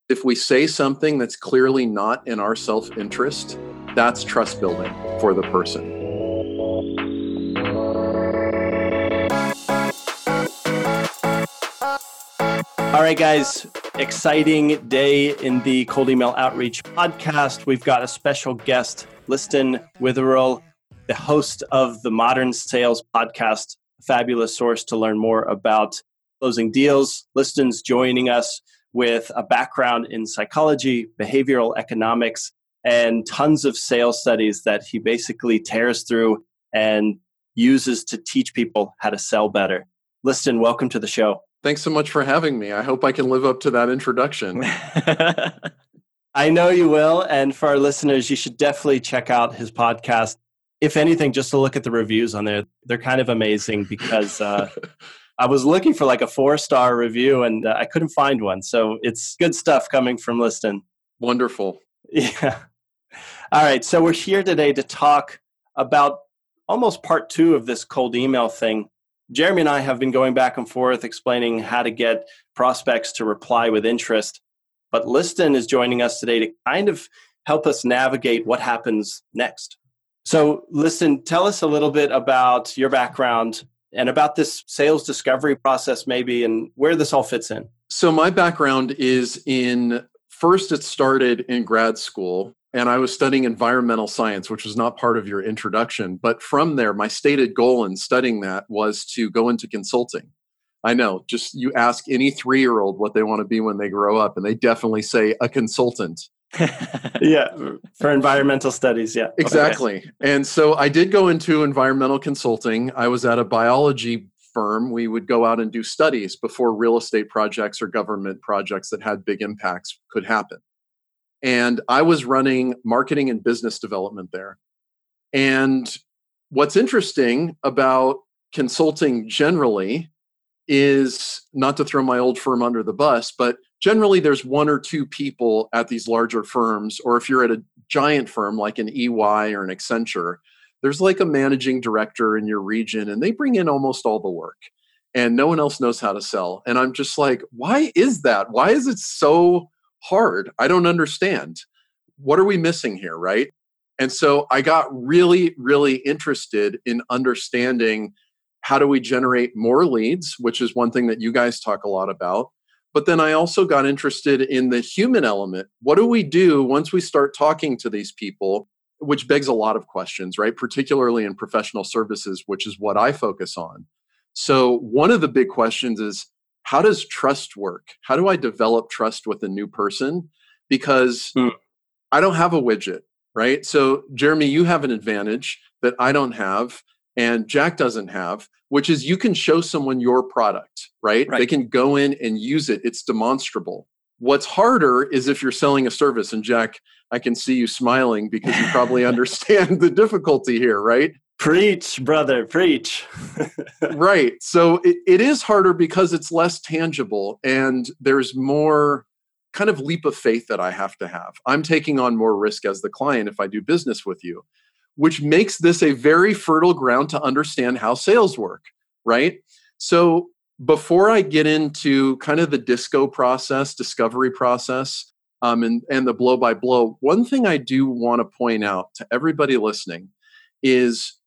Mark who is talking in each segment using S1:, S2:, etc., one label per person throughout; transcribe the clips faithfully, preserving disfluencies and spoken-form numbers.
S1: If we say something that's clearly not in our self-interest, that's trust building for the person.
S2: All right, guys, exciting day in the Cold Email Outreach podcast. We've got a special guest, Liston Witherell, the host of the Modern Sales podcast, a fabulous source to learn more about closing deals. Liston's joining us with a background in psychology, behavioral economics, and tons of sales studies that he basically tears through and uses to teach people how to sell better. Liston, welcome to the show.
S1: Thanks so much for having me. I hope I can live up to that introduction.
S2: I know you will. And for our listeners, you should definitely check out his podcast. If anything, just to look at the reviews on there. They're kind of amazing because uh, I was looking for like a four-star review and uh, I couldn't find one. So it's good stuff coming from Liston.
S1: Wonderful.
S2: Yeah. All right. So we're here today to talk about almost part two of this cold email thing. Jeremy and I have been going back and forth explaining how to get prospects to reply with interest. But Liston is joining us today to kind of help us navigate what happens next. So Liston, tell us a little bit about your background and about this sales discovery process maybe and where this all fits in.
S1: So my background is in, first it started in grad school, and I was studying environmental science, which was not part of your introduction. But from there, my stated goal in studying that was to go into consulting. I know, just you ask any three-year-old what they want to be when they grow up, and they definitely say a consultant.
S2: Yeah, for environmental studies, yeah.
S1: Exactly. Okay. And so I did go into environmental consulting. I was at a biology firm. We would go out and do studies before real estate projects or government projects that had big impacts could happen. And I was running marketing and business development there. And what's interesting about consulting generally is, not to throw my old firm under the bus, but generally there's one or two people at these larger firms, or if you're at a giant firm like an E Y or an Accenture, there's like a managing director in your region and they bring in almost all the work and no one else knows how to sell. And I'm just like, why is that? Why is it so hard? I don't understand. What are we missing here, right? And so I got really, really interested in understanding how do we generate more leads, which is one thing that you guys talk a lot about. But then I also got interested in the human element. What do we do once we start talking to these people, which begs a lot of questions, right? Particularly in professional services, which is what I focus on. So one of the big questions is, how does trust work? How do I develop trust with a new person? Because mm. I don't have a widget, right? So Jeremy, you have an advantage that I don't have and Jack doesn't have, which is you can show someone your product, right? right? They can go in and use it. It's demonstrable. What's harder is if you're selling a service. And Jack, I can see you smiling because you probably understand the difficulty here, right?
S2: Preach, brother, preach.
S1: Right. So it, it is harder because it's less tangible and there's more kind of leap of faith that I have to have. I'm taking on more risk as the client if I do business with you, which makes this a very fertile ground to understand how sales work, right? So before I get into kind of the disco process, discovery process, um, and, and the blow by blow, one thing I do want to point out to everybody listening is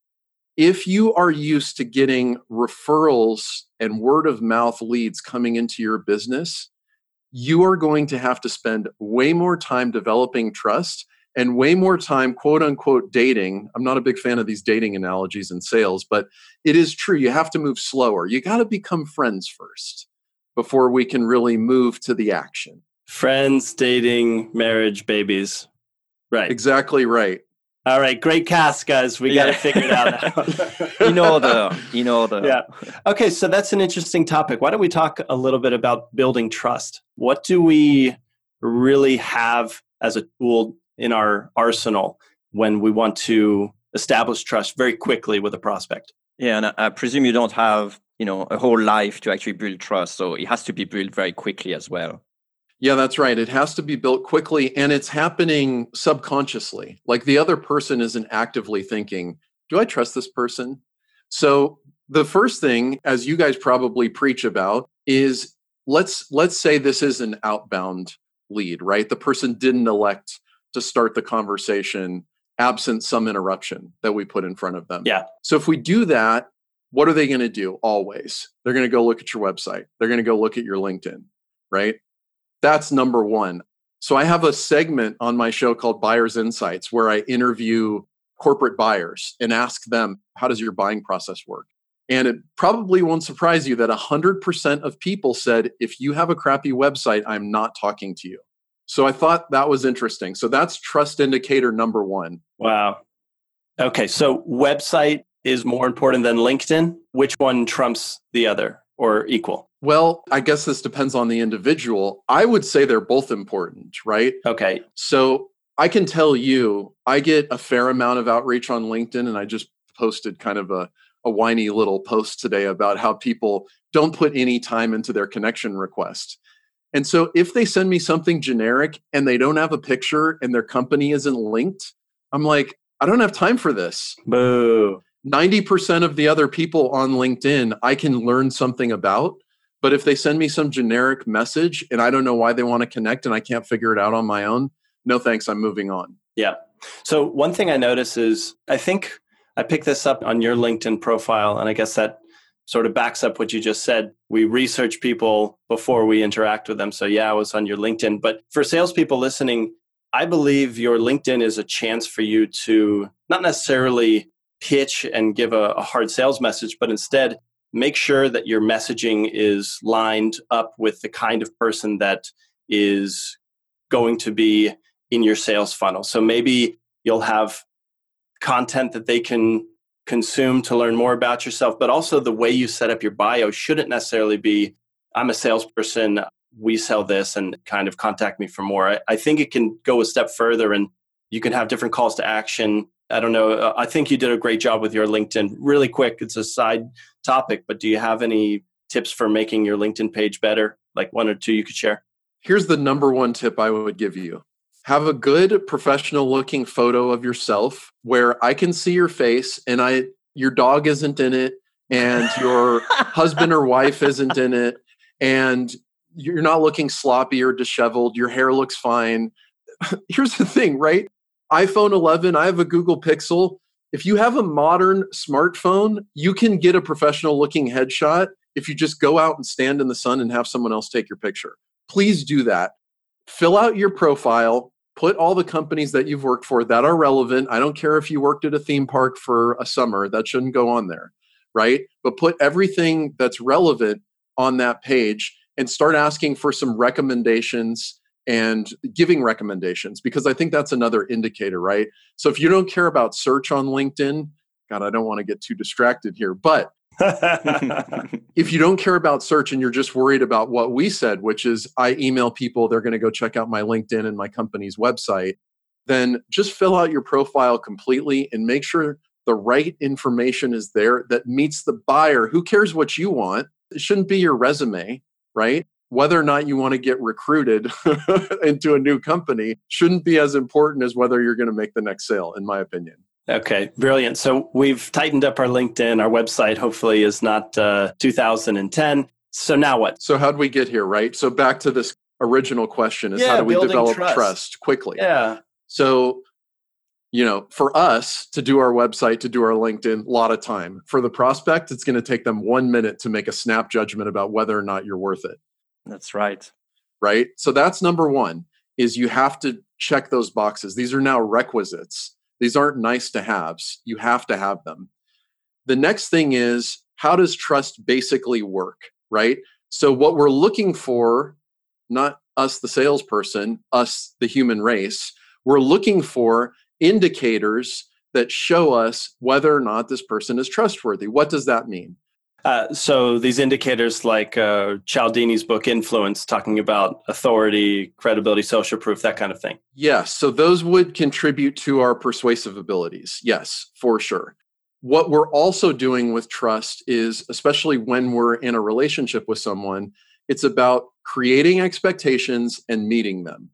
S1: if you are used to getting referrals and word of mouth leads coming into your business, you are going to have to spend way more time developing trust and way more time, quote unquote, dating. I'm not a big fan of these dating analogies in sales, but it is true. You have to move slower. You got to become friends first before we can really move to the action.
S2: Friends, dating, marriage, babies. Right.
S1: Exactly right.
S2: All right. Great cast, guys. We yeah. got to figure it out.
S3: you know the, you know the.
S2: Yeah. Okay. So that's an interesting topic. Why don't we talk a little bit about building trust? What do we really have as a tool in our arsenal when we want to establish trust very quickly with a prospect?
S3: Yeah, and I, I presume you don't have, you know, a whole life to actually build trust, so it has to be built very quickly as well.
S1: Yeah, that's right. It has to be built quickly, and it's happening subconsciously. Like the other person isn't actively thinking, do I trust this person? So the first thing, as you guys probably preach about, is let's let's say this is an outbound lead, right? The person didn't elect to start the conversation absent some interruption that we put in front of them.
S2: Yeah.
S1: So if we do that, what are they going to do always? They're going to go look at your website. They're going to go look at your LinkedIn, right? That's number one. So I have a segment on my show called Buyers Insights where I interview corporate buyers and ask them, how does your buying process work? And it probably won't surprise you that one hundred percent of people said, if you have a crappy website, I'm not talking to you. So I thought that was interesting. So that's trust indicator number one.
S2: Wow. Okay. So website is more important than LinkedIn. Which one trumps the other or equal?
S1: Well, I guess this depends on the individual. I would say they're both important, right?
S2: Okay.
S1: So I can tell you, I get a fair amount of outreach on LinkedIn, and I just posted kind of a, a whiny little post today about how people don't put any time into their connection request. And so if they send me something generic and they don't have a picture and their company isn't linked, I'm like, I don't have time for this.
S2: Boo.
S1: ninety percent of the other people on LinkedIn, I can learn something about. But if they send me some generic message and I don't know why they want to connect and I can't figure it out on my own, no thanks, I'm moving on.
S2: Yeah. So one thing I notice is, I think I picked this up on your LinkedIn profile, and I guess that sort of backs up what you just said. We research people before we interact with them. So yeah, I was on your LinkedIn. But for salespeople listening, I believe your LinkedIn is a chance for you to not necessarily pitch and give a, a hard sales message, but instead make sure that your messaging is lined up with the kind of person that is going to be in your sales funnel. So maybe you'll have content that they can consume to learn more about yourself, but also the way you set up your bio shouldn't necessarily be, I'm a salesperson, we sell this, and kind of contact me for more. I, I think it can go a step further, and you can have different calls to action. I don't know. I think you did a great job with your LinkedIn. Really quick, it's a side topic, but do you have any tips for making your LinkedIn page better? Like one or two you could share?
S1: Here's the number one tip I would give you. Have a good professional looking photo of yourself where I can see your face and I your dog isn't in it and your husband or wife isn't in it and you're not looking sloppy or disheveled. Your hair looks fine. Here's the thing, right? iPhone eleven, I have a Google Pixel. If you have a modern smartphone, you can get a professional looking headshot if you just go out and stand in the sun and have someone else take your picture. Please do that. Fill out your profile. Put all the companies that you've worked for that are relevant. I don't care if you worked at a theme park for a summer. That shouldn't go on there, right? But put everything that's relevant on that page and start asking for some recommendations and giving recommendations, because I think that's another indicator, right? So if you don't care about search on LinkedIn, God, I don't want to get too distracted here, but if you don't care about search and you're just worried about what we said, which is I email people, they're going to go check out my LinkedIn and my company's website, then just fill out your profile completely and make sure the right information is there that meets the buyer. Who cares what you want? It shouldn't be your resume, right? Whether or not you want to get recruited into a new company shouldn't be as important as whether you're going to make the next sale, in my opinion.
S2: Okay, brilliant. So we've tightened up our LinkedIn. Our website hopefully is not uh, two thousand ten. So now what?
S1: So how did we get here, right? So back to this original question is
S2: yeah,
S1: how do we develop
S2: trust.
S1: trust quickly?
S2: Yeah.
S1: So, you know, for us to do our website, to do our LinkedIn, a lot of time. For the prospect, it's going to take them one minute to make a snap judgment about whether or not you're worth it.
S3: That's right.
S1: Right? So that's number one, is you have to check those boxes. These are now requisites. These aren't nice to haves. You have to have them. The next thing is, how does trust basically work, right? So what we're looking for, not us, the salesperson, us, the human race, we're looking for indicators that show us whether or not this person is trustworthy. What does that mean?
S2: Uh, so these indicators like uh, Cialdini's book, Influence, talking about authority, credibility, social proof, that kind of thing.
S1: Yes. So those would contribute to our persuasive abilities. Yes, for sure. What we're also doing with trust is, especially when we're in a relationship with someone, it's about creating expectations and meeting them.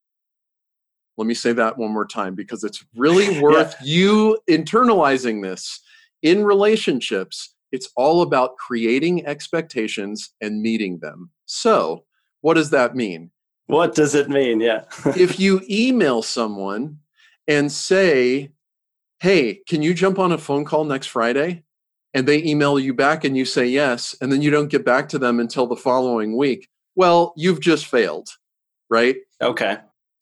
S1: Let me say that one more time because it's really worth yeah. you internalizing this. In relationships, it's all about creating expectations and meeting them. So what does that mean?
S2: What does it mean? Yeah.
S1: If you email someone and say, hey, can you jump on a phone call next Friday? And they email you back and you say yes, and then you don't get back to them until the following week. Well, you've just failed, right?
S2: Okay.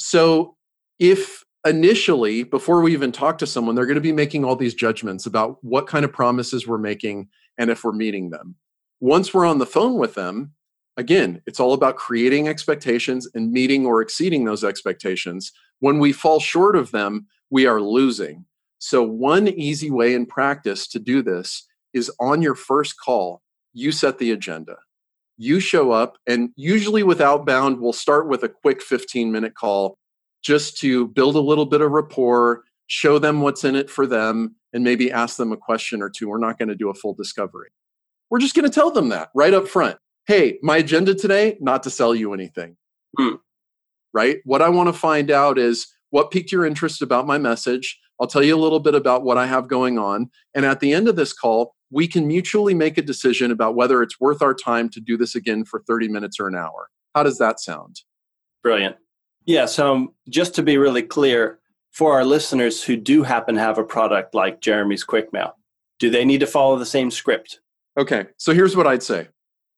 S1: So if initially, before we even talk to someone, they're going to be making all these judgments about what kind of promises we're making and if we're meeting them. Once we're on the phone with them, again, it's all about creating expectations and meeting or exceeding those expectations. When we fall short of them, we are losing. So one easy way in practice to do this is on your first call, you set the agenda. You show up, and usually with outbound, we'll start with a quick fifteen minute call just to build a little bit of rapport, show them what's in it for them, and maybe ask them a question or two. We're not going to do a full discovery. We're just going to tell them that right up front. Hey, my agenda today, not to sell you anything,
S2: hmm.
S1: right? What I want to find out is what piqued your interest about my message. I'll tell you a little bit about what I have going on. And at the end of this call, we can mutually make a decision about whether it's worth our time to do this again for thirty minutes or an hour. How does that sound?
S2: Brilliant. Yeah. So just to be really clear, for our listeners who do happen to have a product like Jeremy's QuickMail, do they need to follow the same script?
S1: Okay. So here's what I'd say.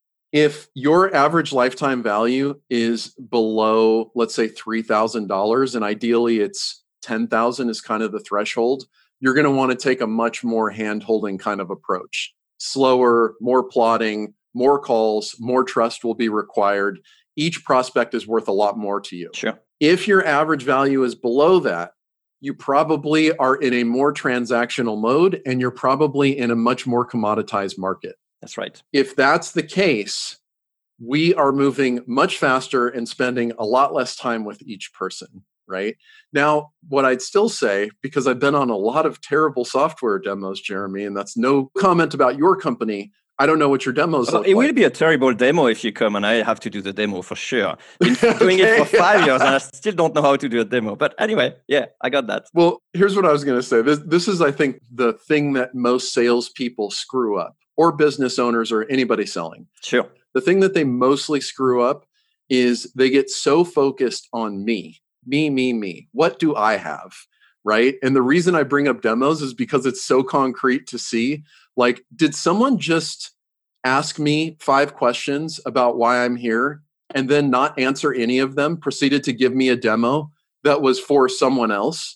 S1: If your average lifetime value is below, let's say three thousand dollars, and ideally it's ten thousand dollars is kind of the threshold, you're going to want to take a much more hand-holding kind of approach. Slower, more plotting, more calls, more trust will be required. Each prospect is worth a lot more to you.
S3: Sure.
S1: If your average value is below that, you probably are in a more transactional mode, and you're probably in a much more commoditized market.
S3: That's right.
S1: If that's the case, we are moving much faster and spending a lot less time with each person, right? Now, what I'd still say, because I've been on a lot of terrible software demos, Jeremy, and that's no comment about your company, I don't know what your demos
S3: well,
S1: look
S3: it
S1: like.
S3: will be a terrible demo if you come and I have to do the demo for sure. Been doing it for five years and I still don't know how to do a demo. But anyway, yeah, I got that.
S1: Well, here's what I was going to say. This, this is, I think, the thing that most salespeople screw up, or business owners or anybody selling.
S3: Sure.
S1: The thing that they mostly screw up is they get so focused on me, me, me, me. What do I have, right? And the reason I bring up demos is because it's so concrete to see. Like, did someone just ask me five questions about why I'm here and then not answer any of them, proceeded to give me a demo that was for someone else?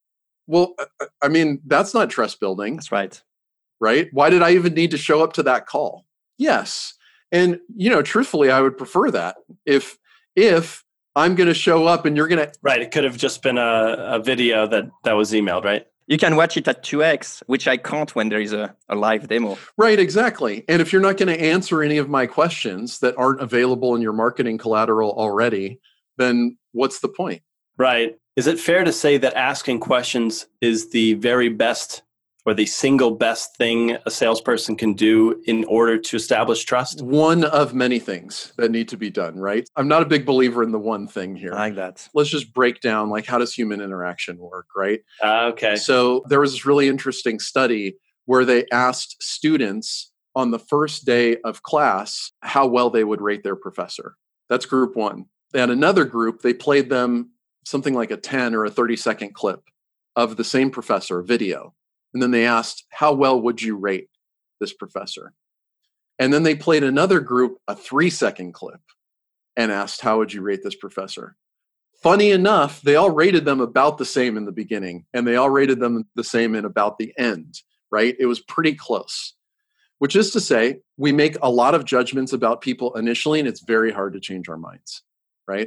S1: Well, I mean, that's not trust building.
S3: That's right.
S1: Right? Why did I even need to show up to that call? Yes. And, you know, truthfully, I would prefer that. If, if I'm going to show up and you're going to...
S2: Right. It could have just been a, a video that, that was emailed, right?
S3: You can watch it at two x, which I can't when there is a, a live demo.
S1: Right, exactly. And if you're not going to answer any of my questions that aren't available in your marketing collateral already, then what's the point?
S2: Right. Is it fair to say that asking questions is the very best or the single best thing a salesperson can do in order to establish trust?
S1: One of many things that need to be done, right? I'm not a big believer in the one thing here.
S3: I like that.
S1: Let's just break down, like, how does human interaction work, right?
S2: Uh, okay.
S1: So there was this really interesting study where they asked students on the first day of class how well they would rate their professor. That's group one. They had another group, they played them something like a ten or a thirty second clip of the same professor, video. And then they asked, how well would you rate this professor? And then they played another group, a three second clip, and asked, how would you rate this professor? Funny enough, they all rated them about the same in the beginning, and they all rated them the same in about the end, right? It was pretty close, which is to say, we make a lot of judgments about people initially, and it's very hard to change our minds, right?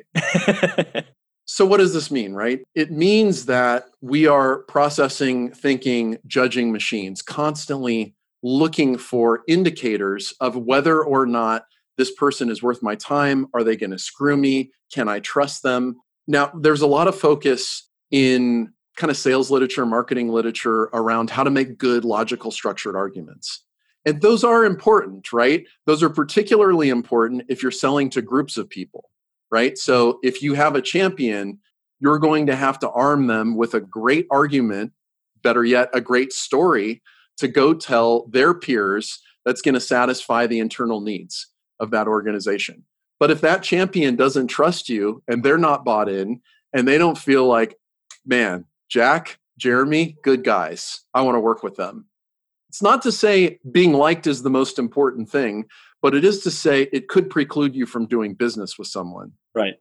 S1: So what does this mean, right? It means that we are processing, thinking, judging machines, constantly looking for indicators of whether or not this person is worth my time. Are they going to screw me? Can I trust them? Now, there's a lot of focus in kind of sales literature, marketing literature around how to make good, logical, structured arguments. And those are important, right? Those are particularly important if you're selling to groups of people. Right? So if you have a champion, you're going to have to arm them with a great argument, better yet, a great story to go tell their peers that's going to satisfy the internal needs of that organization. But if that champion doesn't trust you and they're not bought in and they don't feel like, man, Jack, Jeremy, good guys, I want to work with them. It's not to say being liked is the most important thing, but it is to say it could preclude you from doing business with someone.
S2: Right.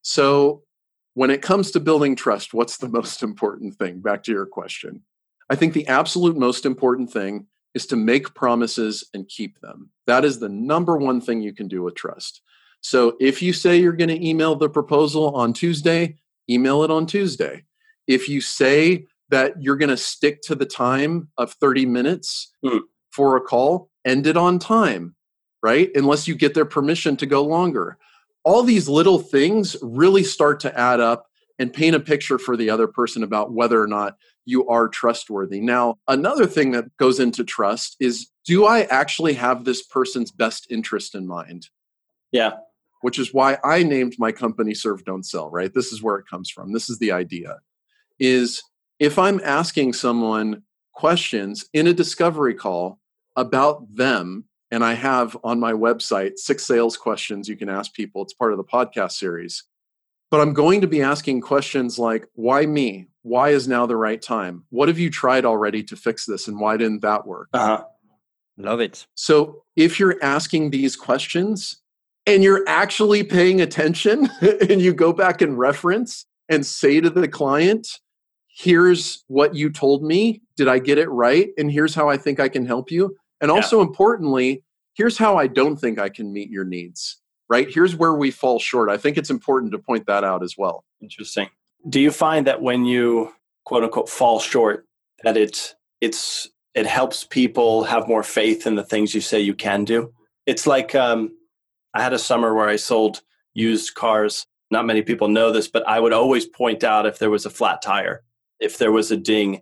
S1: So when it comes to building trust, what's the most important thing? Back to your question. I think the absolute most important thing is to make promises and keep them. That is the number one thing you can do with trust. So if you say you're going to email the proposal on Tuesday, email it on Tuesday. If you say that you're going to stick to the time of thirty minutes mm. for a call, end it on time, right? Unless you get their permission to go longer. All these little things really start to add up and paint a picture for the other person about whether or not you are trustworthy. Now, another thing that goes into trust is, do I actually have this person's best interest in mind?
S2: Yeah.
S1: Which is why I named my company Serve Don't Sell, right? This is where it comes from. This is the idea. Is if I'm asking someone questions in a discovery call about them, and I have on my website six sales questions you can ask people. It's part of the podcast series. But I'm going to be asking questions like, why me? Why is now the right time? What have you tried already to fix this? And why didn't that work?
S2: Uh-huh.
S3: Love it.
S1: So if you're asking these questions and you're actually paying attention and you go back and reference and say to the client, here's what you told me. Did I get it right? And here's how I think I can help you. And also, yeah. importantly, here's how I don't think I can meet your needs, right? Here's where we fall short. I think it's important to point that out as well.
S2: Interesting. Do you find that when you, quote unquote, fall short, that it, it's, it helps people have more faith in the things you say you can do? It's like, um, I had a summer where I sold used cars. Not many people know this, but I would always point out if there was a flat tire, if there was a ding,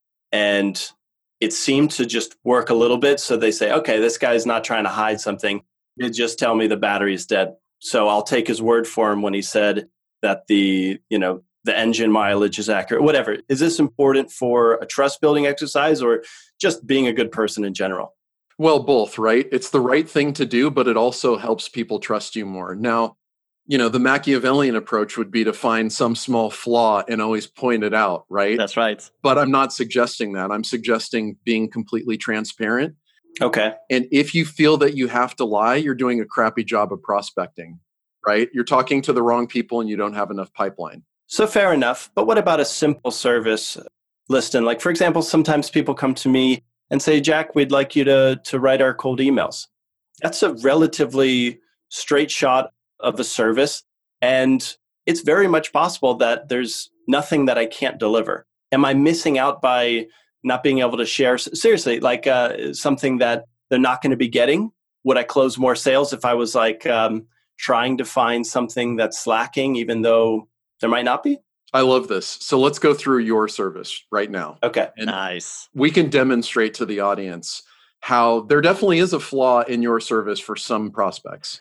S2: and it seemed to just work a little bit. So they say, okay, this guy's not trying to hide something. They just tell me the battery is dead. So I'll take his word for him when he said that the, you know, the engine mileage is accurate, whatever. Is this important for a trust building exercise or just being a good person in general?
S1: Well, both, right? It's the right thing to do, but it also helps people trust you more. Now, you know, the Machiavellian approach would be to find some small flaw and always point it out, right?
S3: That's right.
S1: But I'm not suggesting that. I'm suggesting being completely transparent.
S2: Okay.
S1: And if you feel that you have to lie, you're doing a crappy job of prospecting, right? You're talking to the wrong people and you don't have enough pipeline.
S2: So fair enough. But what about a simple service, Liston? Like, for example, sometimes people come to me and say, Jack, we'd like you to, to write our cold emails. That's a relatively straight shot of a service. And it's very much possible that there's nothing that I can't deliver. Am I missing out by not being able to share? Seriously, like uh, something that they're not going to be getting? Would I close more sales if I was like um, trying to find something that's lacking, even though there might not be?
S1: I love this. So let's go through your service right now.
S2: Okay.
S1: And
S3: nice.
S1: We can demonstrate to the audience how there definitely is a flaw in your service for some prospects.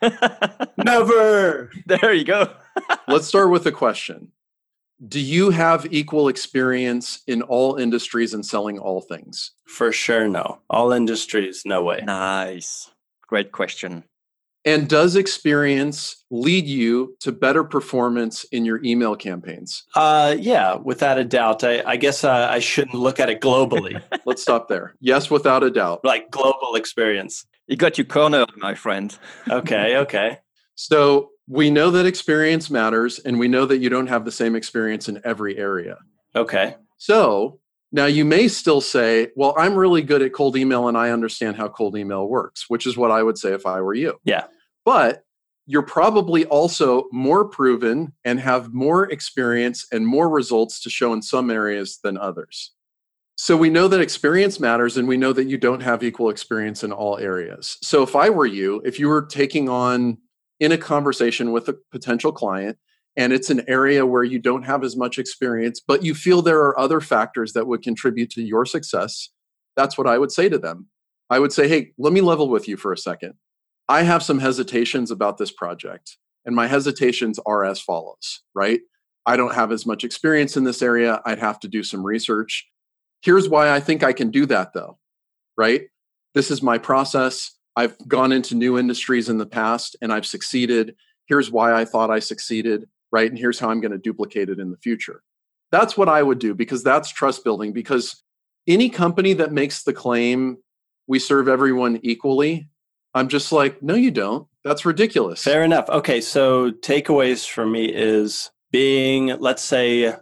S2: Never.
S3: There you go.
S1: Let's start with a question. Do you have equal experience in all industries and selling all things?
S2: For sure, no. All industries, no way.
S3: Nice. Great question.
S1: And does experience lead you to better performance in your email campaigns?
S2: Uh, yeah, without a doubt. I, I guess uh, I shouldn't look at it globally.
S1: Let's stop there. Yes, without a doubt.
S2: Like global experience.
S3: You got you cornered, my friend.
S2: Okay, okay.
S1: So we know that experience matters, and we know that you don't have the same experience in every area.
S2: Okay.
S1: So now you may still say, well, I'm really good at cold email and I understand how cold email works, which is what I would say if I were you.
S2: Yeah.
S1: But you're probably also more proven and have more experience and more results to show in some areas than others. So we know that experience matters, and we know that you don't have equal experience in all areas. So if I were you, if you were taking on in a conversation with a potential client, and it's an area where you don't have as much experience, but you feel there are other factors that would contribute to your success, that's what I would say to them. I would say, hey, let me level with you for a second. I have some hesitations about this project, and my hesitations are as follows, right? I don't have as much experience in this area. I'd have to do some research. Here's why I think I can do that, though, right? This is my process. I've gone into new industries in the past, and I've succeeded. Here's why I thought I succeeded, right? And here's how I'm going to duplicate it in the future. That's what I would do, because that's trust building. Because any company that makes the claim, we serve everyone equally, I'm just like, no, you don't. That's ridiculous.
S2: Fair enough. Okay, so takeaways for me is being, let's say,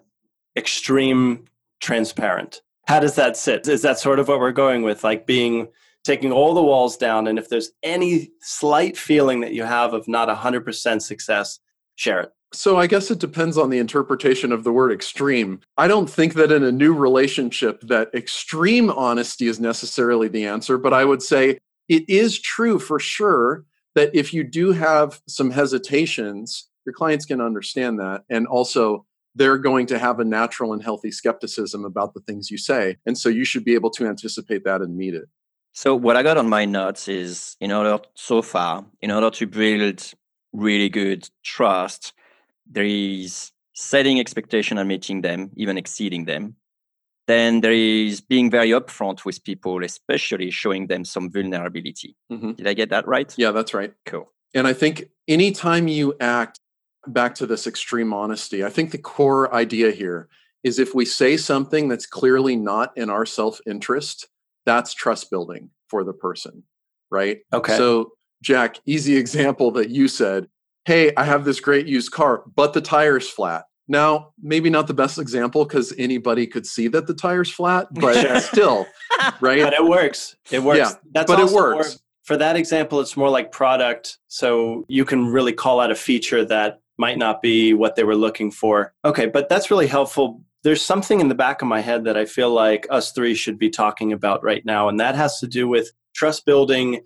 S2: extreme transparent. How does that sit? Is that sort of what we're going with? Like being, taking all the walls down, and if there's any slight feeling that you have of not one hundred percent success, share it.
S1: So I guess it depends on the interpretation of the word extreme. I don't think that in a new relationship that extreme honesty is necessarily the answer, but I would say it is true for sure that if you do have some hesitations, your clients can understand that. And also, they're going to have a natural and healthy skepticism about the things you say. And so you should be able to anticipate that and meet it.
S3: So what I got on my notes is, in order, so far, in order to build really good trust, there is setting expectation and meeting them, even exceeding them. Then there is being very upfront with people, especially showing them some vulnerability. Mm-hmm. Did I get that right?
S1: Yeah, that's right.
S3: Cool.
S1: And I think anytime you act, back to this extreme honesty, I think the core idea here is if we say something that's clearly not in our self-interest, that's trust building for the person, right?
S2: Okay.
S1: So Jack, easy example that you said, hey, I have this great used car, but the tire's flat. Now, maybe not the best example because anybody could see that the tire's flat, but still, right?
S2: But it works. It works.
S1: Yeah,
S2: That's
S1: but it
S2: also
S1: works.
S2: More, for that example, it's more like product. So you can really call out a feature that might not be what they were looking for. Okay, but that's really helpful. There's something in the back of my head that I feel like us three should be talking about right now, and that has to do with trust building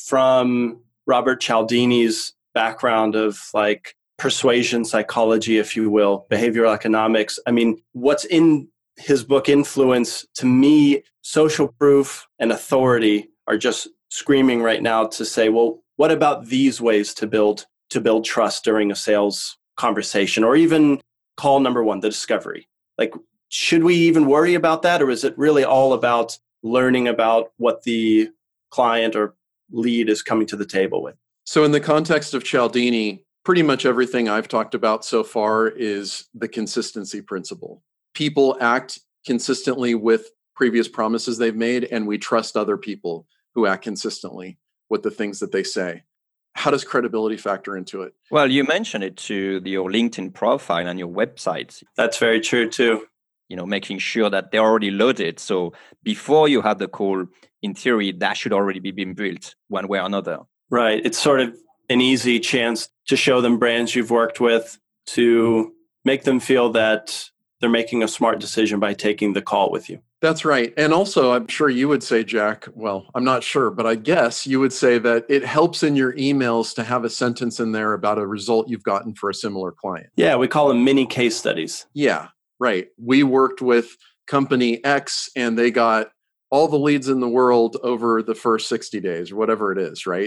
S2: from Robert Cialdini's background of like persuasion psychology, if you will, behavioral economics. I mean, what's in his book Influence, to me, social proof and authority are just screaming right now to say, well, what about these ways to build to build trust during a sales conversation, or even call number one, the discovery? Like, should we even worry about that? Or is it really all about learning about what the client or lead is coming to the table with?
S1: So in the context of Cialdini, pretty much everything I've talked about so far is the consistency principle. People act consistently with previous promises they've made, and we trust other people who act consistently with the things that they say. How does credibility factor into it?
S3: Well, you mentioned it to your LinkedIn profile and your website.
S2: That's very true too.
S3: You know, making sure that they're already loaded. So before you have the call, in theory, that should already be being built one way or another.
S2: Right. It's sort of an easy chance to show them brands you've worked with, to make them feel that they're making a smart decision by taking the call with you.
S1: That's right. And also, I'm sure you would say, Jack, well, I'm not sure, but I guess you would say that it helps in your emails to have a sentence in there about a result you've gotten for a similar client.
S2: Yeah, we call them mini case studies.
S1: Yeah, right. We worked with company X and they got all the leads in the world over the first sixty days or whatever it is, right?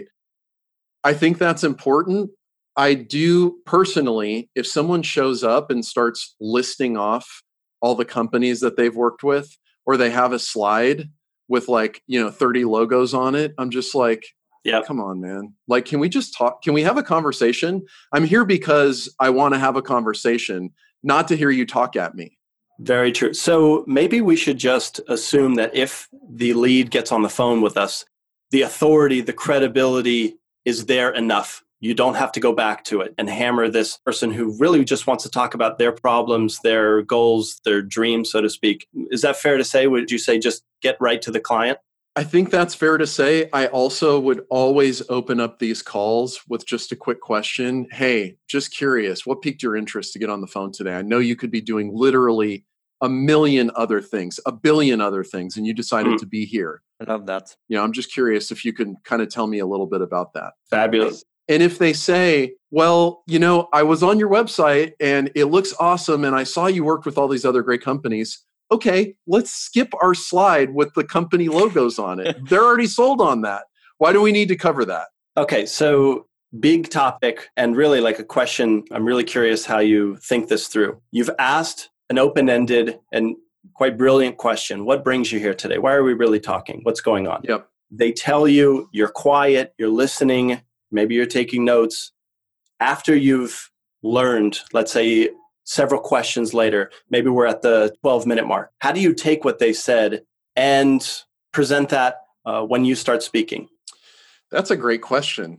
S1: I think that's important. I do personally, if someone shows up and starts listing off all the companies that they've worked with, or they have a slide with like, you know, thirty logos on it, I'm just like, yeah, come on, man. Like, can we just talk? Can we have a conversation? I'm here because I want to have a conversation, not to hear you talk at me.
S2: Very true. So maybe we should just assume that if the lead gets on the phone with us, the authority, the credibility is there enough. You don't have to go back to it and hammer this person who really just wants to talk about their problems, their goals, their dreams, so to speak. Is that fair to say? Would you say just get right to the client?
S1: I think that's fair to say. I also would always open up these calls with just a quick question. Hey, just curious, what piqued your interest to get on the phone today? I know you could be doing literally a million other things, a billion other things, and you decided mm. to be here.
S3: I love that.
S1: You know, I'm just curious if you can kind of tell me a little bit about that.
S2: Fabulous.
S1: And if they say, well, you know, I was on your website and it looks awesome and I saw you worked with all these other great companies. Okay, let's skip our slide with the company logos on it. They're already sold on that. Why do we need to cover that?
S2: Okay, so big topic, and really like a question. I'm really curious how you think this through. You've asked an open-ended and quite brilliant question. What brings you here today? Why are we really talking? What's going on?
S1: Yep.
S2: They tell you, you're quiet, you're listening, maybe you're taking notes. after you've learned, let's say several questions later, maybe we're at the twelve minute mark, how do you take what they said and present that uh, when you start speaking?
S1: That's a great question.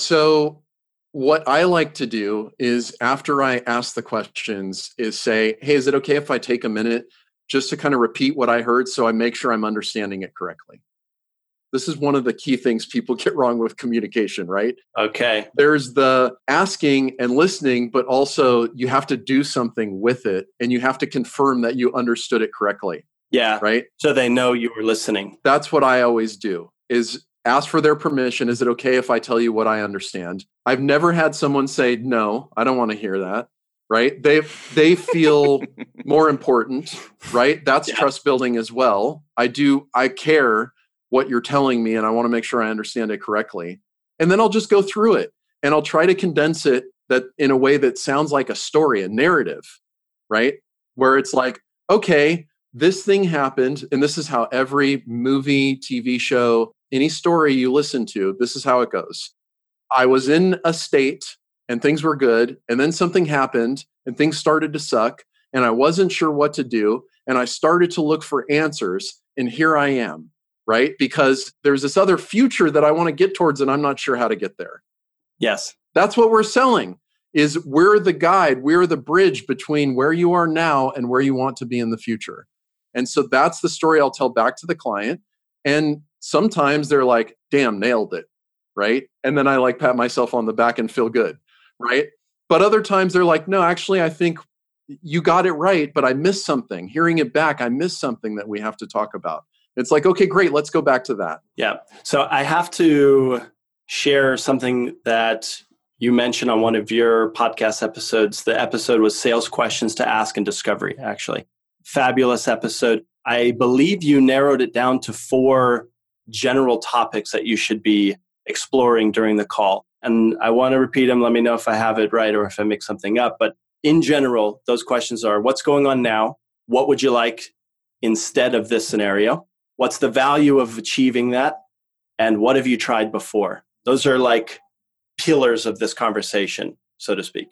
S1: So what I like to do is after I ask the questions is say, hey, is it okay if I take a minute just to kind of repeat what I heard so I make sure I'm understanding it correctly? This is one of the key things people get wrong with communication, right?
S2: Okay.
S1: There's the asking and listening, but also you have to do something with it and you have to confirm that you understood it correctly.
S2: Yeah.
S1: Right?
S2: So they know you were listening.
S1: That's what I always do is ask for their permission. Is it okay if I tell you what I understand? I've never had someone say, no, I don't want to hear that. Right? They they feel more important, right? That's yeah. trust building as well. I do, I care what you're telling me and I want to make sure I understand it correctly. And then I'll just go through it and I'll try to condense it that in a way that sounds like a story, a narrative, right? Where it's like, okay, this thing happened and this is how every movie, T V show, any story you listen to, this is how it goes. I was in a state and things were good. And then something happened and things started to suck and I wasn't sure what to do. And I started to look for answers and here I am. Right? Because there's this other future that I want to get towards and I'm not sure how to get there.
S2: Yes.
S1: That's what we're selling is we're the guide. We're the bridge between where you are now and where you want to be in the future. And so that's the story I'll tell back to the client. And sometimes they're like, damn, nailed it. Right? And then I like pat myself on the back and feel good. Right? But other times they're like, no, actually, I think you got it right, but I missed something. Hearing it back, I missed something that we have to talk about. It's like, okay, great. Let's go back to that.
S2: Yeah. So I have to share something that you mentioned on one of your podcast episodes. The episode was Sales Questions to Ask in Discovery, actually. Fabulous episode. I believe you narrowed it down to four general topics that you should be exploring during the call. And I want to repeat them. Let me know if I have it right or if I make something up. But in general, those questions are, what's going on now? What would you like instead of this scenario? What's the value of achieving that? And what have you tried before? Those are like pillars of this conversation, so to speak.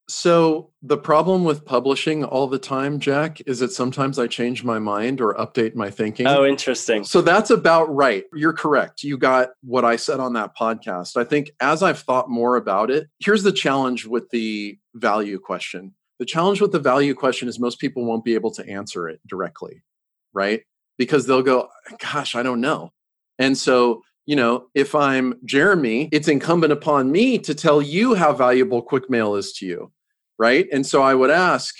S1: So the problem with publishing all the time, Jack, is that sometimes I change my mind or update my thinking.
S2: Oh, interesting.
S1: So that's about right. You're correct. You got what I said on that podcast. I think as I've thought more about it, here's the challenge with the value question. The challenge with the value question is most people won't be able to answer it directly, right? Because they'll go, gosh, I don't know. And so, you know, if I'm Jeremy, it's incumbent upon me to tell you how valuable QuickMail is to you, right? And so I would ask.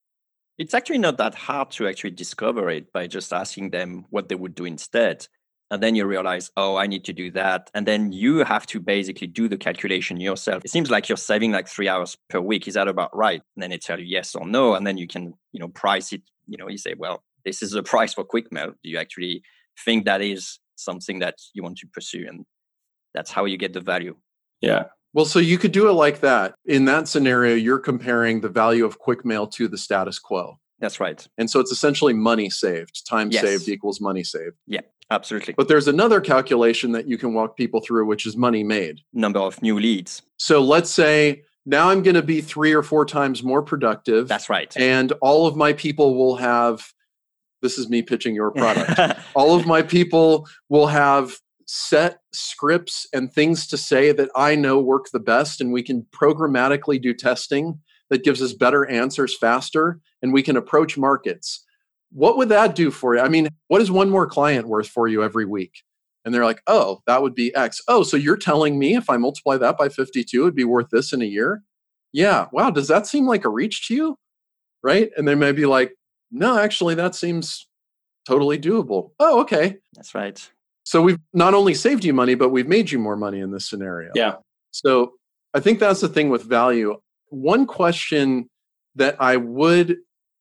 S3: It's actually not that hard to actually discover it by just asking them what they would do instead. And then you realize, oh, I need to do that. And then you have to basically do the calculation yourself. It seems like you're saving like three hours per week. Is that about right? And then they tell you yes or no. And then you can, you know, price it. You know, you say, well, this is the price for QuickMail. Do you actually think that is something that you want to pursue? And that's how you get the value.
S2: Yeah.
S1: Well, so you could do it like that. In that scenario, you're comparing the value of QuickMail to the status quo.
S3: That's right.
S1: And so it's essentially money saved. Time
S3: yes.
S1: saved equals money saved.
S3: Yeah, absolutely.
S1: But there's another calculation that you can walk people through, which is money made.
S3: Number of new leads.
S1: So let's say now I'm going to be three or four times more productive.
S3: That's right.
S1: And all of my people will have, this is me pitching your product. All of my people will have set scripts and things to say that I know work the best, and we can programmatically do testing that gives us better answers faster, and we can approach markets. What would that do for you? I mean, what is one more client worth for you every week? And they're like, oh, that would be X. Oh, so you're telling me if I multiply that by fifty-two, it'd be worth this in a year? Yeah. Wow. Does that seem like a reach to you? Right? And they may be like, no, actually, that seems totally doable. Oh, okay.
S3: That's right.
S1: So we've not only saved you money, but we've made you more money in this scenario.
S2: Yeah.
S1: So I think that's the thing with value. One question that I would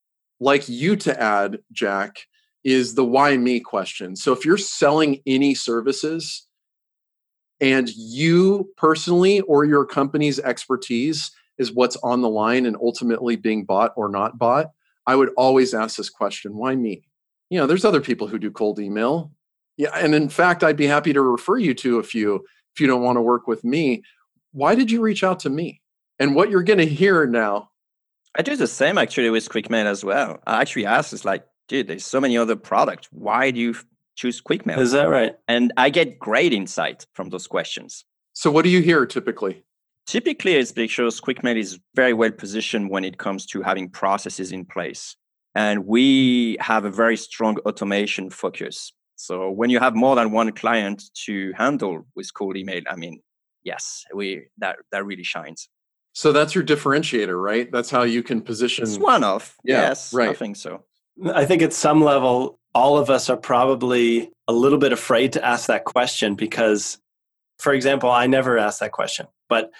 S1: like you to add, Jack, is the why me question. So if you're selling any services and you personally or your company's expertise is what's on the line and ultimately being bought or not bought, I would always ask this question, why me? You know, there's other people who do cold email. Yeah, and in fact, I'd be happy to refer you to a few if you don't want to work with me. Why did you reach out to me? And what you're going to hear now.
S3: I do the same actually with QuickMail as well. I actually ask, it's like, dude, there's so many other products. Why do you choose QuickMail?
S2: Is that right?
S3: And I get great insight from those questions.
S1: So what do you hear typically?
S3: Typically, it's because QuickMail is very well positioned when it comes to having processes in place. And we have a very strong automation focus. So when you have more than one client to handle with cold email, I mean, yes, we that that really shines.
S1: So that's your differentiator, right? That's how you can position.
S3: It's one of,
S1: yeah,
S3: yes,
S1: right.
S3: I think so.
S2: I think at some level, all of us are probably a little bit afraid to ask that question because, for example, I never asked that question, but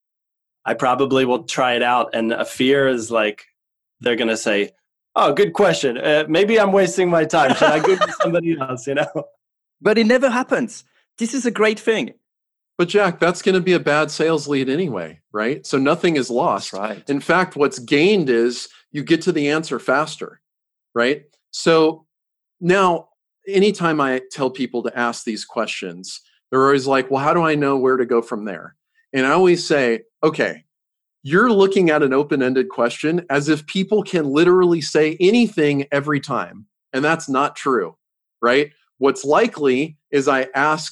S2: I probably will try it out. And a fear is like, they're going to say, oh, good question. Uh, maybe I'm wasting my time. Should I Google somebody else, you know?
S3: But it never happens. This is a great thing.
S1: But Jack, that's going to be a bad sales lead anyway, right? So nothing is lost.
S3: That's right.
S1: In fact, what's gained is you get to the answer faster, right? So now, anytime I tell people to ask these questions, they're always like, well, how do I know where to go from there? And I always say, okay, you're looking at an open-ended question as if people can literally say anything every time. And that's not true, right? What's likely is I ask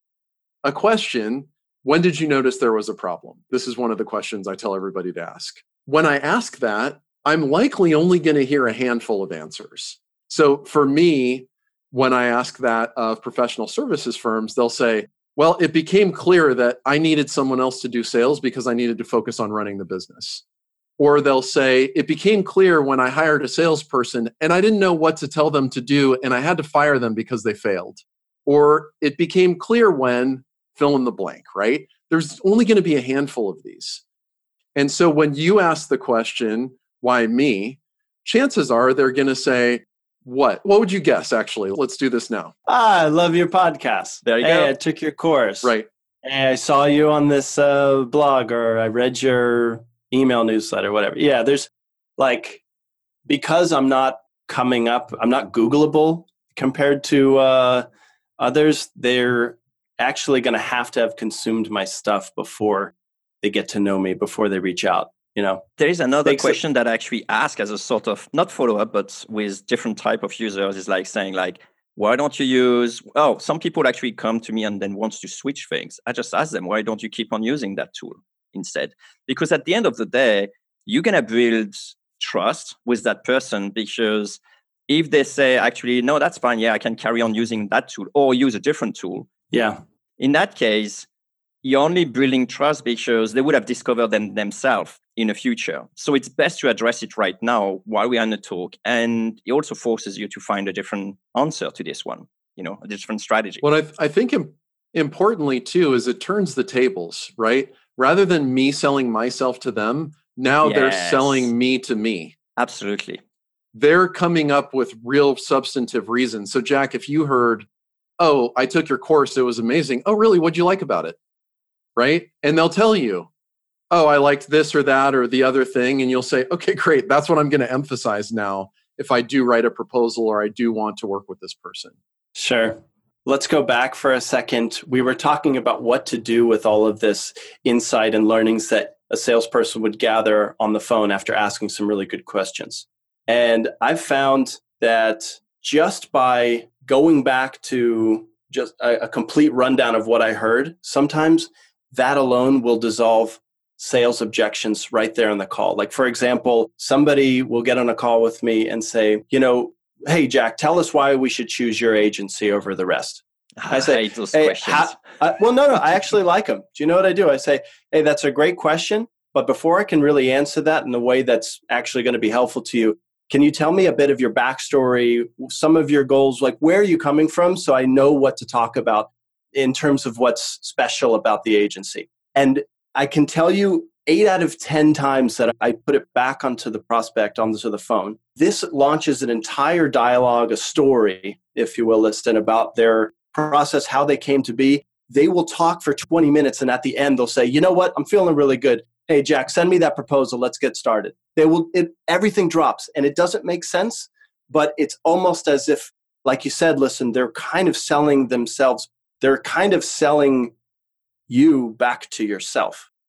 S1: a question, when did you notice there was a problem? This is one of the questions I tell everybody to ask. When I ask that, I'm likely only going to hear a handful of answers. So for me, when I ask that of professional services firms, they'll say, well, it became clear that I needed someone else to do sales because I needed to focus on running the business. Or they'll say, it became clear when I hired a salesperson and I didn't know what to tell them to do and I had to fire them because they failed. Or it became clear when, fill in the blank, right? There's only going to be a handful of these. And so when you ask the question, why me? Chances are they're going to say, what? What would you guess, actually? Let's do this now.
S2: Ah, I love your podcast.
S3: There you
S2: hey,
S3: go.
S2: I took your course.
S1: Right.
S2: Hey, I saw you on this uh, blog or I read your email newsletter, whatever. Yeah, there's like, because I'm not coming up, I'm not Googleable compared to uh, others, they're actually going to have to have consumed my stuff before they get to know me, before they reach out. You know,
S3: there is another
S2: Makes
S3: question it, that I actually ask as a sort of not follow up, but with different type of users is like saying like, why don't you use, oh, some people actually come to me and then wants to switch things. I just ask them, why don't you keep on using that tool instead? Because at the end of the day, you're going to build trust with that person because if they say, actually, no, that's fine. Yeah, I can carry on using that tool or use a different tool.
S2: Yeah.
S3: In that case, you're only building trust because they would have discovered them themselves in the future. So it's best to address it right now while we're on the talk. And it also forces you to find a different answer to this one, you know, a different strategy.
S1: What I, th- I think im- importantly too is it turns the tables, right? Rather than me selling myself to them, now
S3: Yes.
S1: they're selling me to me.
S3: Absolutely.
S1: They're coming up with real substantive reasons. So Jack, if you heard, oh, I took your course, it was amazing. Oh, really? What'd you like about it? Right? And they'll tell you, oh, I liked this or that or the other thing. And you'll say, okay, great. That's what I'm going to emphasize now if I do write a proposal or I do want to work with this person.
S2: Sure. Let's go back for a second. We were talking about what to do with all of this insight and learnings that a salesperson would gather on the phone after asking some really good questions. And I've found that just by going back to just a, a complete rundown of what I heard, sometimes that alone will dissolve sales objections right there on the call. Like, for example, somebody will get on a call with me and say, you know, hey, Jack, tell us why we should choose your agency over the rest.
S3: I,
S2: I say,
S3: hate those
S2: hey,
S3: questions.
S2: how, I, well, no, no, I actually like them. Do you know what I do? I say, hey, that's a great question. But before I can really answer that in a way that's actually going to be helpful to you, can you tell me a bit of your backstory, some of your goals, like where are you coming from so I know what to talk about in terms of what's special about the agency? And I can tell you eight out of ten times that I put it back onto the prospect, onto the phone, this launches an entire dialogue, a story, if you will, Liston, about their process, how they came to be. They will talk for twenty minutes and at the end they'll say, you know what, I'm feeling really good. Hey, Jack, send me that proposal. Let's get started. They will. It, everything drops and it doesn't make sense, but it's almost as if, like you said, listen, they're kind of selling themselves. They're kind of selling you back to yourself.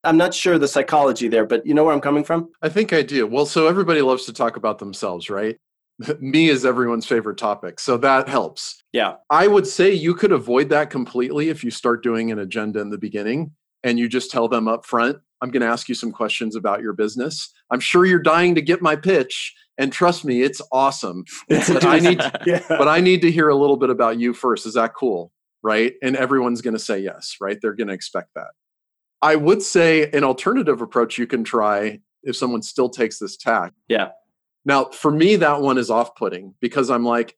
S2: I'm not sure the psychology there, but you know where I'm coming from?
S1: I think I do. Well, so everybody loves to talk about themselves, right? Me is everyone's favorite topic. So that helps.
S2: Yeah.
S1: I would say you could avoid that completely if you start doing an agenda in the beginning and you just tell them up front, I'm going to ask you some questions about your business. I'm sure you're dying to get my pitch. And trust me, it's awesome. But I need, yeah. but I need to hear a little bit about you first. Is that cool? Right? And everyone's going to say yes, right? They're going to expect that. I would say an alternative approach you can try if someone still takes this tack.
S2: Yeah.
S1: Now, for me, that one is off-putting because I'm like,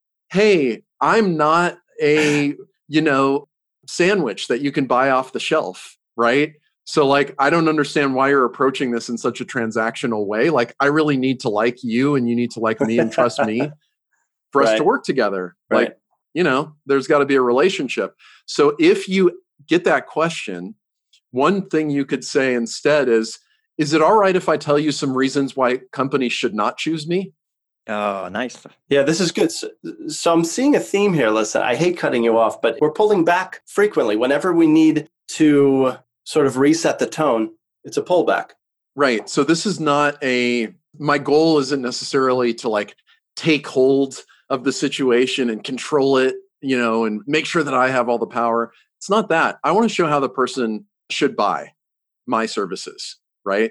S1: hey, I'm not a, you know, sandwich that you can buy off the shelf, right? So like, I don't understand why you're approaching this in such a transactional way. Like, I really need to like you and you need to like me and trust me for us
S2: right.
S1: to work together.
S2: Right.
S1: Like, you know, there's got to be a relationship. So if you get that question, one thing you could say instead is, is it all right if I tell you some reasons why companies should not choose me?
S3: Oh, nice.
S2: Yeah, this is good. So, so I'm seeing a theme here. Listen, I hate cutting you off, but we're pulling back frequently. Whenever we need to sort of reset the tone, it's a pullback.
S1: Right. So this is not a, my goal isn't necessarily to like take hold of the situation and control it, you know, and make sure that I have all the power. It's not that. I want to show how the person should buy my services. Right.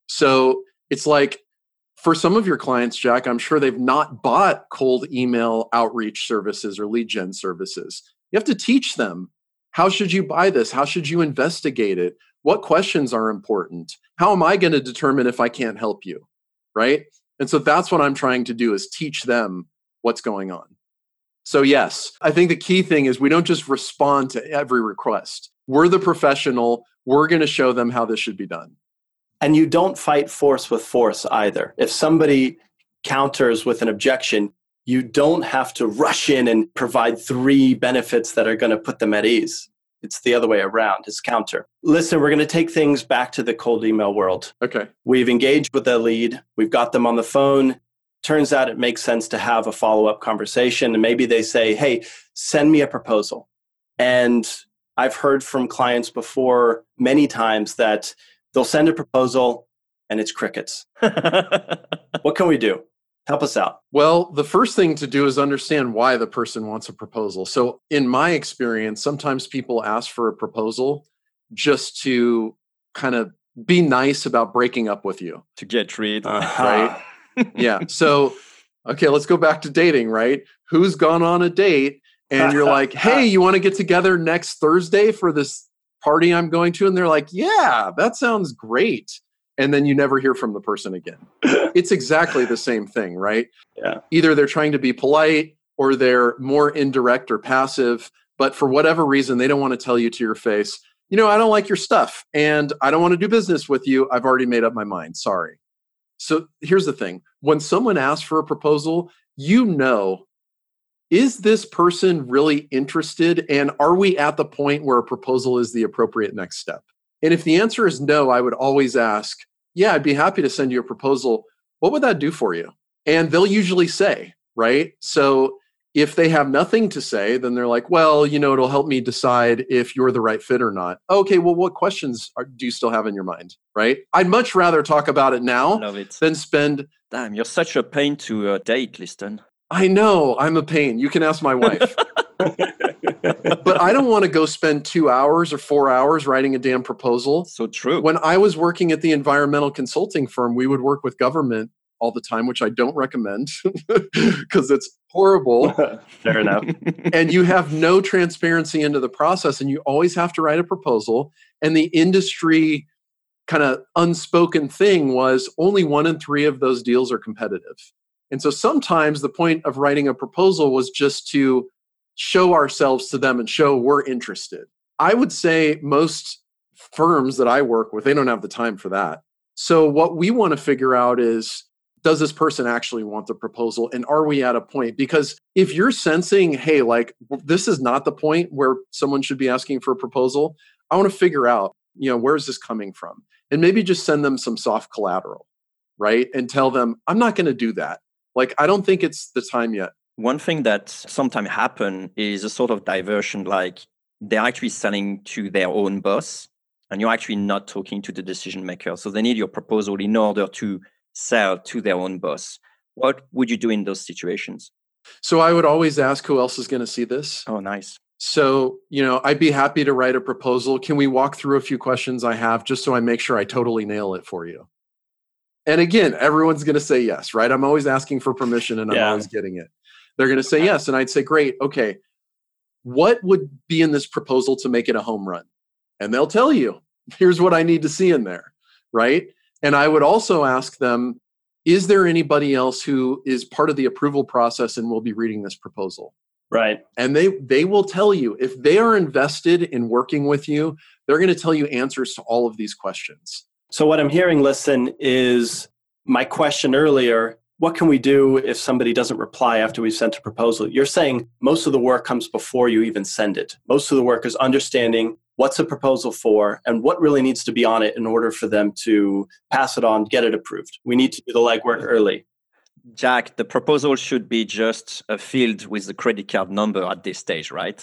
S1: So it's like for some of your clients, Jack, I'm sure they've not bought cold email outreach services or lead gen services. You have to teach them, how should you buy this? How should you investigate it? What questions are important? How am I going to determine if I can't help you? Right. And so that's what I'm trying to do is teach them what's going on. So yes, I think the key thing is we don't just respond to every request. We're the professional. We're going to show them how this should be done.
S2: And you don't fight force with force either. If somebody counters with an objection, you don't have to rush in and provide three benefits that are going to put them at ease. It's the other way around. It's counter. Listen, we're going to take things back to the cold email world.
S1: Okay.
S2: We've engaged with the lead. We've got them on the phone. Turns out it makes sense to have a follow-up conversation. And maybe they say, hey, send me a proposal. And I've heard from clients before many times that they'll send a proposal and it's crickets. What can we do? Help us out.
S1: Well, the first thing to do is understand why the person wants a proposal. So in my experience, sometimes people ask for a proposal just to kind of be nice about breaking up with you.
S3: To get rid.
S2: Uh-huh.
S1: Right? Yeah. So, okay, let's go back to dating, right? Who's gone on a date and you're like, hey, you want to get together next Thursday for this party I'm going to? And they're like, yeah, that sounds great. And then you never hear from the person again. It's exactly the same thing, right?
S2: Yeah.
S1: Either they're trying to be polite or they're more indirect or passive, but for whatever reason, they don't want to tell you to your face, you know, I don't like your stuff and I don't want to do business with you. I've already made up my mind. Sorry. So here's the thing. When someone asks for a proposal, you know, is this person really interested? And are we at the point where a proposal is the appropriate next step? And if the answer is no, I would always ask, yeah, I'd be happy to send you a proposal. What would that do for you? And they'll usually say, right? So if they have nothing to say, then they're like, well, you know, it'll help me decide if you're the right fit or not. Okay, well, what questions are, do you still have in your mind, right? I'd much rather talk about it now
S3: Love it.
S1: than spend...
S3: Damn, you're such a pain to uh, date, Liston.
S1: I know, I'm a pain. You can ask my wife. But I don't want to go spend two hours or four hours writing a damn proposal.
S3: So true.
S1: When I was working at the environmental consulting firm, we would work with government all the time, which I don't recommend because it's horrible.
S2: Fair enough.
S1: And you have no transparency into the process, and you always have to write a proposal. And the industry kind of unspoken thing was only one in three of those deals are competitive. And so sometimes the point of writing a proposal was just to show ourselves to them and show we're interested. I would say most firms that I work with, they don't have the time for that. So what we want to figure out is, does this person actually want the proposal? And are we at a point? Because if you're sensing, hey, like, this is not the point where someone should be asking for a proposal, I want to figure out, you know, where's this coming from? And maybe just send them some soft collateral, right? And tell them, I'm not going to do that. Like, I don't think it's the time yet.
S3: One thing that sometimes happen is a sort of diversion, like they're actually selling to their own boss and you're actually not talking to the decision maker. So they need your proposal in order to sell to their own boss. What would you do in those situations?
S1: So I would always ask who else is going to see this.
S3: Oh, nice.
S1: So, you know, I'd be happy to write a proposal. Can we walk through a few questions I have just so I make sure I totally nail it for you? And again, everyone's going to say yes, right? I'm always asking for permission and I'm
S2: Yeah.
S1: always getting it. They're going to say yes. And I'd say, great. Okay. What would be in this proposal to make it a home run? And they'll tell you, here's what I need to see in there, right? And I would also ask them, is there anybody else who is part of the approval process and will be reading this proposal?
S2: Right.
S1: And they they will tell you, if they are invested in working with you, they're going to tell you answers to all of these questions.
S2: So what I'm hearing, listen, is my question earlier, what can we do if somebody doesn't reply after we've sent a proposal? You're saying most of the work comes before you even send it. Most of the work is understanding what's a proposal for and what really needs to be on it in order for them to pass it on, get it approved. We need to do the legwork early.
S3: Jack, the proposal should be just a field with the credit card number at this stage, right?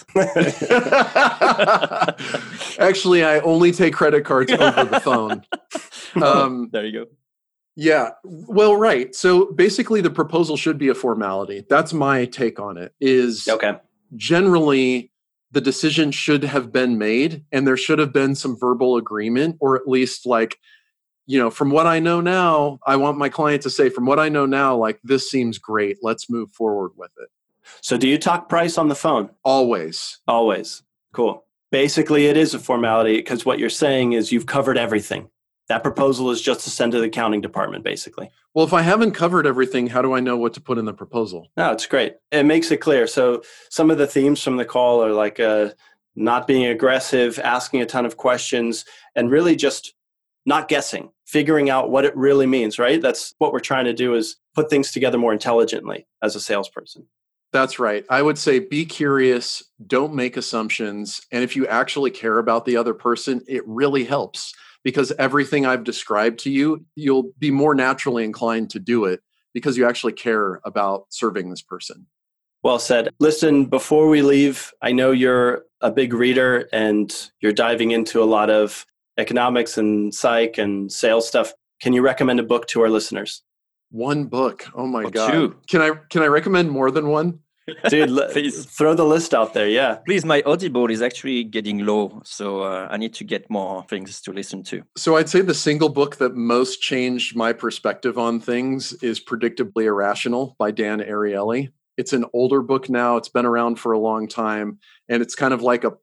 S1: Actually, I only take credit cards over the phone. Um,
S3: there you go.
S1: Yeah, well, right. So basically the proposal should be a formality. That's my take on it, is
S2: Okay.
S1: generally the decision should have been made and there should have been some verbal agreement, or at least like, you know, from what I know now, I want my client to say, from what I know now, like, this seems great. Let's move forward with it.
S2: So do you talk price on the phone?
S1: Always.
S2: Always. Cool. Basically, it is a formality because what you're saying is you've covered everything. That proposal is just to send to the accounting department, basically.
S1: Well, if I haven't covered everything, how do I know what to put in the proposal?
S2: No, it's great. It makes it clear. So some of the themes from the call are like uh, not being aggressive, asking a ton of questions, and really just not guessing, figuring out what it really means, right? That's what we're trying to do, is put things together more intelligently as a salesperson.
S1: That's right. I would say be curious, don't make assumptions. And if you actually care about the other person, it really helps, because everything I've described to you, you'll be more naturally inclined to do it because you actually care about serving this person.
S2: Well said. Listen, before we leave, I know you're a big reader and you're diving into a lot of economics and psych and sales stuff. Can you recommend a book to our listeners?
S1: One book. Oh my
S3: Or
S1: God.
S3: two.
S1: Can I can I recommend more than one?
S2: Dude, l-
S3: Please.
S2: throw the list out there. Yeah.
S3: Please, my Audible is actually getting low, so uh, I need to get more things to listen to.
S1: So I'd say the single book that most changed my perspective on things is Predictably Irrational by Dan Ariely. It's an older book now. It's been around for a long time. And it's kind of like a,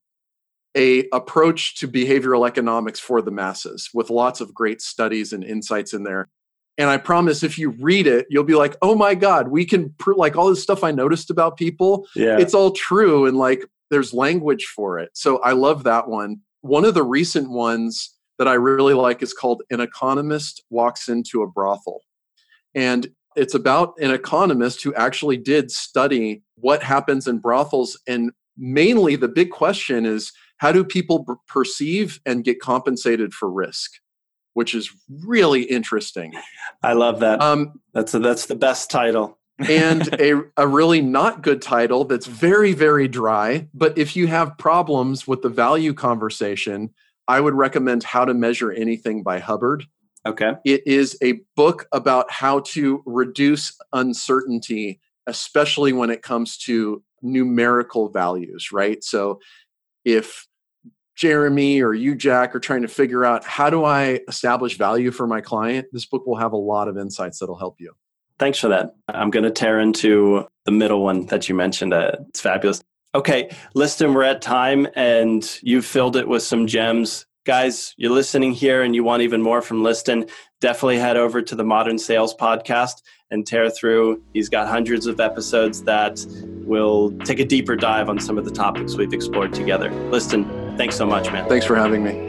S1: a approach to behavioral economics for the masses, with lots of great studies and insights in there. And I promise if you read it, you'll be like, oh my God, we can, pr- like all this stuff I noticed about people,
S2: Yeah.
S1: it's all true. And like, there's language for it. So I love that one. One of the recent ones that I really like is called An Economist Walks into a Brothel. And it's about an economist who actually did study what happens in brothels. And mainly the big question is, how do people b- perceive and get compensated for risk? Which is really interesting.
S2: I love that.
S1: Um,
S2: That's a, that's the best title.
S1: and a, a really not good title that's very, very dry. But if you have problems with the value conversation, I would recommend How to Measure Anything by Hubbard.
S2: Okay.
S1: It is a book about how to reduce uncertainty, especially when it comes to numerical values, right? So if Jeremy or you, Jack, are trying to figure out how do I establish value for my client, this book will have a lot of insights that'll help you.
S2: Thanks for that. I'm going to tear into the middle one that you mentioned. Uh, it's fabulous. Okay, listen, we're at time and you've filled it with some gems. Guys, you're listening here and you want even more from Liston, definitely head over to the Modern Sales Podcast and tear through. He's got hundreds of episodes that will take a deeper dive on some of the topics we've explored together. Liston, thanks so much, man.
S1: Thanks for having me.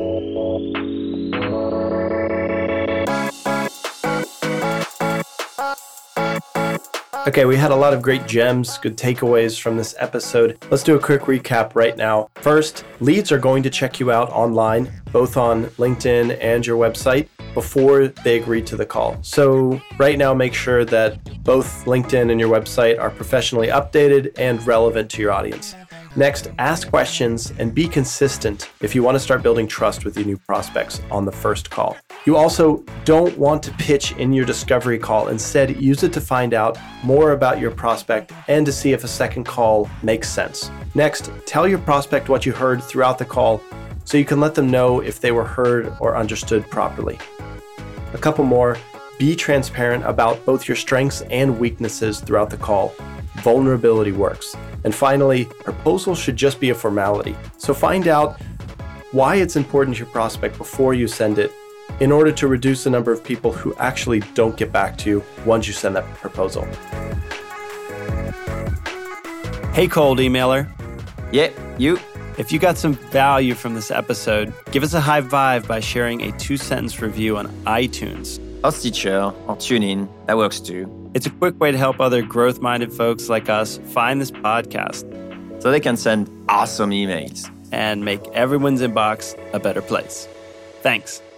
S2: Okay, we had a lot of great gems, good takeaways from this episode. Let's do a quick recap right now. First, leads are going to check you out online, both on LinkedIn and your website, before they agree to the call. So right now, make sure that both LinkedIn and your website are professionally updated and relevant to your audience. Next, ask questions and be consistent if you want to start building trust with your new prospects on the first call. You also don't want to pitch in your discovery call. Instead, use it to find out more about your prospect and to see if a second call makes sense. Next, tell your prospect what you heard throughout the call so you can let them know if they were heard or understood properly. A couple more. Be transparent about both your strengths and weaknesses throughout the call. Vulnerability works. And finally, proposal should just be a formality. So find out why it's important to your prospect before you send it in order to reduce the number of people who actually don't get back to you once you send that proposal.
S4: Hey, cold emailer.
S3: Yeah, you.
S4: If you got some value from this episode, give us a high five by sharing a two-sentence review on iTunes.
S3: Or Stitcher, or TuneIn, that works too.
S4: It's a quick way to help other growth-minded folks like us find this podcast
S3: so they can send awesome emails
S4: and make everyone's inbox a better place. Thanks.